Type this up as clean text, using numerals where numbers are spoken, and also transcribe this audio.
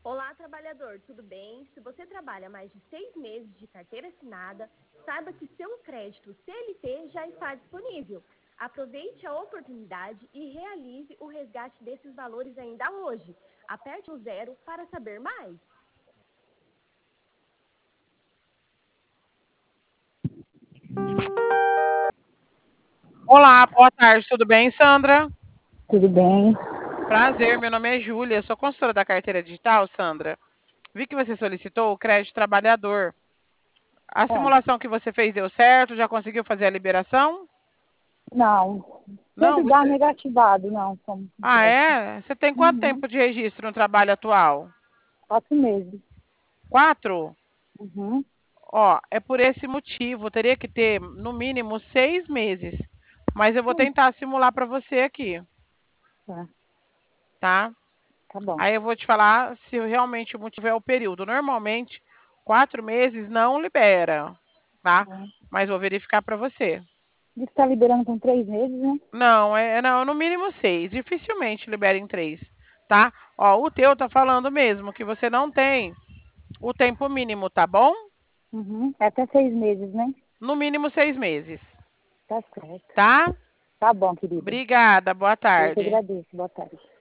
Olá, trabalhador, tudo bem? Se você trabalha mais de 6 meses de carteira assinada, saiba que seu crédito CLT já está disponível. Aproveite a oportunidade e realize o resgate desses valores ainda hoje. Aperte o 0 para saber mais. Olá, boa tarde, tudo bem, Sandra? Tudo bem? Prazer, meu nome é Júlia, sou consultora da carteira digital, Sandra. Vi que você solicitou o crédito trabalhador. A É, simulação que você fez deu certo? Já conseguiu fazer a liberação? não, Não, sempre dá você. negativado, não, como Ah, teste. é? Você tem quanto Uhum, tempo de registro no trabalho atual? 4 meses. 4? Uhum, Ó, é por esse motivo, teria que ter no mínimo 6 meses. Mas eu vou hum, tentar simular para você aqui, tá, tá? tá bom. Aí eu vou te falar se realmente o motivo é o período. Normalmente, 4 meses não libera, tá? É. Mas vou verificar para você. Diz que está liberando com 3 meses, né? Não, não, no mínimo 6. Dificilmente libera em 3, tá? Ó, o teu tá falando mesmo que você não tem o tempo mínimo, tá bom? Uhum, é até 6 meses, né? No mínimo 6 meses, Tá certo. tá? Tá bom, querida. Obrigada, boa Eu que tarde. agradeço. Boa tarde.